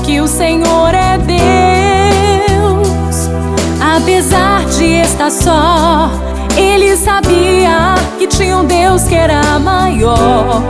que o Senhor é Deus. Apesar de estar só, ele sabia que tinha um Deus que era maior.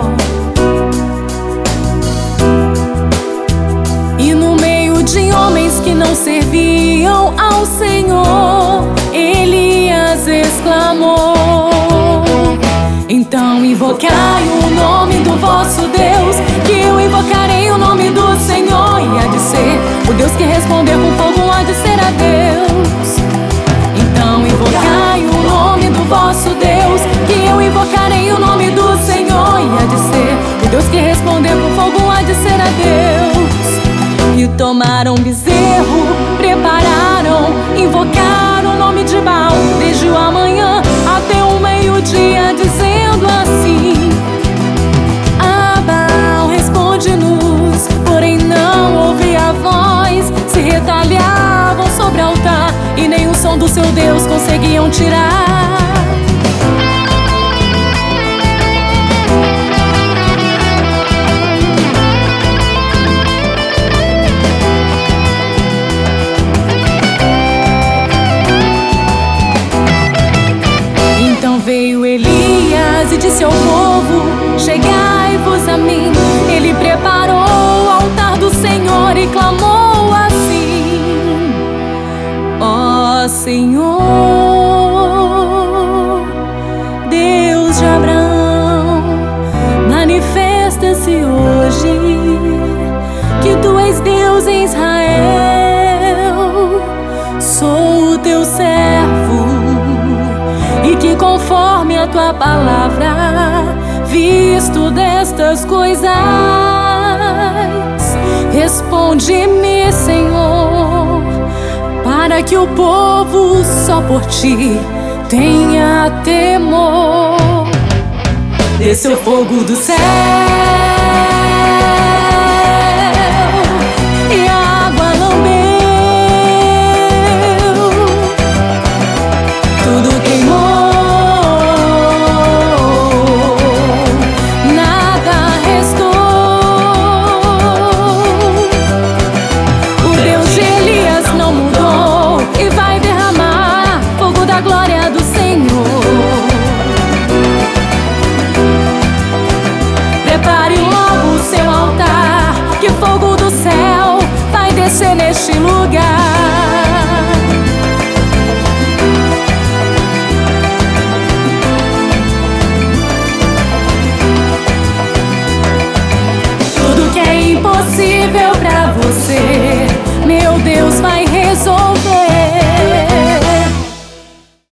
E no meio de homens que não serviam ao Senhor, Elias exclamou: então invocai o nome do vosso Deus, que eu invocarei o nome do Senhor. E há de ser o Deus que responder com fogo, há de ser a Deus. Então invocai o nome do vosso Deus, que eu invocarei o nome do Senhor. E há de ser o Deus que responder com fogo, há de ser a Deus. E tomaram bezerro, prepararam, invocaram o nome de Baal desde o amanhã até o meio-dia, dizendo assim: ah, Baal, responde-nos. Porém não ouvia a voz, se retalhavam sobre o altar, e nem o som do seu Deus conseguiam tirar. Veio Elias e disse ao povo: chegai-vos a mim. Ele preparou o altar do Senhor e clamou assim: ó Senhor, Deus de Abraão, manifesta-se hoje que tu és Deus em Israel. Sou o teu servo, e que conforme a tua palavra, visto destas coisas, responde-me, Senhor, para que o povo só por ti tenha temor. Desceu fogo do céu e a água lambeu, tudo queimou. Prepare logo o seu altar, que fogo do céu vai descer neste lugar.